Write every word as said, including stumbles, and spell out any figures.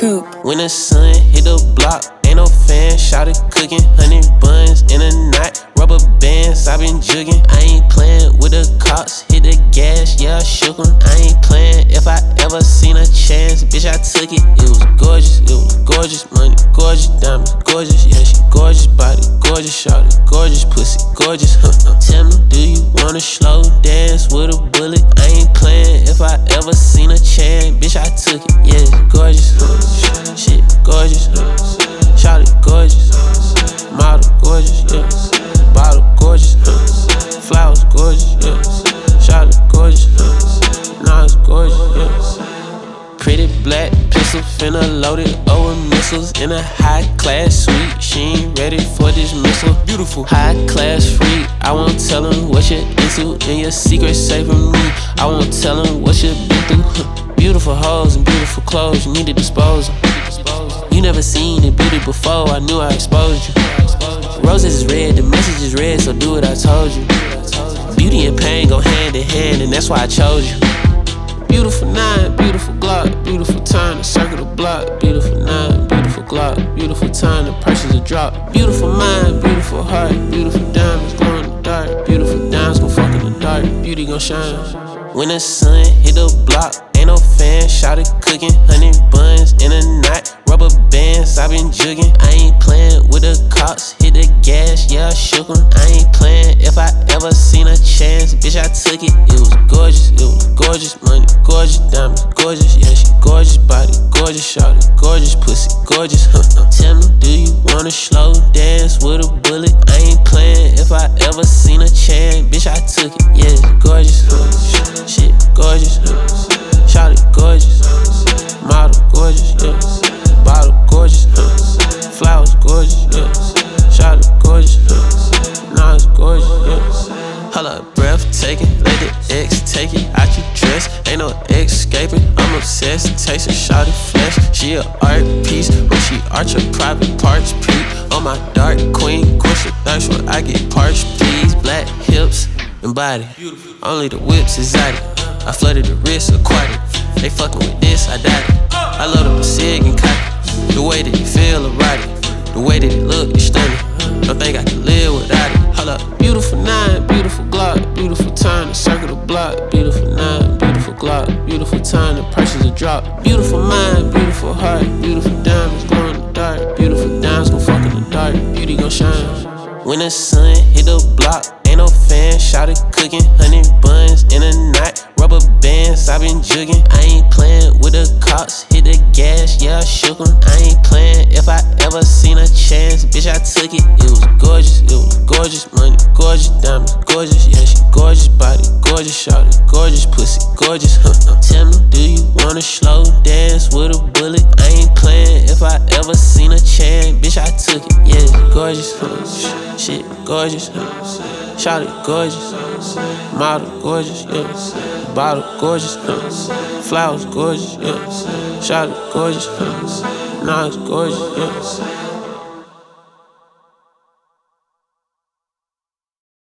Coop. When the sun hit the block, ain't no fan, shawty cooking, honey buns in a night, rubber bands, I been jugging. I ain't playing with the cops, hit the gas, yeah, I shook 'em. I ain't playing if I ever seen a chance, bitch, I took it. It was gorgeous, it was gorgeous, money, gorgeous, diamonds, gorgeous, yeah, she gorgeous, body, gorgeous, shawty, gorgeous, pussy, gorgeous, huh, huh. Tell me, do you wanna slow dance with a bullet? I ain't playing if I ever seen a chance, bitch, I took it, yeah, it's gorgeous, huh. Shit, gorgeous, huh. Shawty, gorgeous, model, gorgeous, yeah, bottle, gorgeous, huh. Flowers, gorgeous, yeah, shawty, gorgeous, huh. Nah, it's gorgeous, yeah. Pretty black pistol, finna load it over missiles in a high class suite. She ain't ready for this missile. Beautiful, high class free. I won't tell him what you're into, and your secret's safe from me. I won't tell him what you've been through. Beautiful hoes and beautiful clothes, you need to dispose them. You never seen the beauty before, I knew I exposed you. Roses is red, the message is red, so do what I told you. Beauty and pain go hand in hand, and that's why I chose you. Beautiful nine, beautiful Glock, beautiful time to circle the block. Beautiful nine, beautiful Glock, beautiful time to purchase a drop. Beautiful mind, beautiful heart, beautiful diamonds glow in the dark. Beautiful diamonds gon' fuck in the dark, beauty gon' shine. When the sun hit the block, ain't no fan, shawty cooking, honey buns in a night, rubber bands, I been jugging. I ain't playing with the cops, hit the gas, yeah, I shook 'em. I ain't playing if I ever seen a chance, bitch, I took it. It was gorgeous, it was gorgeous, money, gorgeous, diamonds, gorgeous, yeah, she gorgeous, body, gorgeous, shawty, gorgeous, pussy, gorgeous, huh, huh. Tell me, do you wanna slow dance with a bullet? I ain't playing if I ever seen a chance, bitch, I took it, yeah, it's gorgeous, huh. Shit, gorgeous, huh. Shawty, gorgeous, model, gorgeous, yeah, bottle, gorgeous, huh. Flowers, gorgeous, yeah, shawty, gorgeous, huh. Nah, it's gorgeous, yeah. Hold up, breathtaking, let the X take it out your dress. Ain't no escaping, I'm obsessed. Tasting shawty flesh, she a art piece. When she arch her private parts, peep on my dark queen. Question thirst when I get parched, please. Black hips and body, only the whips exotic. I flooded the wrist aquatic. They fucking with this, I died it. I load up a cig and cock it. The way that it feel erotic, the way that it look is stunning. Don't think I can live without it. Hold up, beautiful nine, beautiful Glock, beautiful time to circle the block. Beautiful nine, beautiful Glock, beautiful time to purchase a drop. Beautiful mind, beautiful heart, beautiful diamonds glow in the dark. Beautiful diamonds gon' fuck in the dark, beauty gon' shine. When the sun hit the block, ain't no fan, shawty cooking, honey buns in a night, rubber bands, I been jugging. I ain't playing with the cops, hit the gas, yeah, I shook 'em. I ain't playing if I ever seen a chance, bitch, I took it. It was gorgeous, it was gorgeous, money, gorgeous, diamonds, gorgeous, yeah, she gorgeous, body, gorgeous, shawty, gorgeous, pussy, gorgeous, huh, huh. Tell me, do you wanna slow dance with a bullet? I ain't playing if I ever seen a chance, bitch, I took it, yeah, it's gorgeous, huh. Shit, gorgeous, huh. Shawty, gorgeous, model, gorgeous, yeah, bottle, gorgeous, huh. Flowers, gorgeous, yeah, shawty, gorgeous, huh. Nah, it's gorgeous, yeah.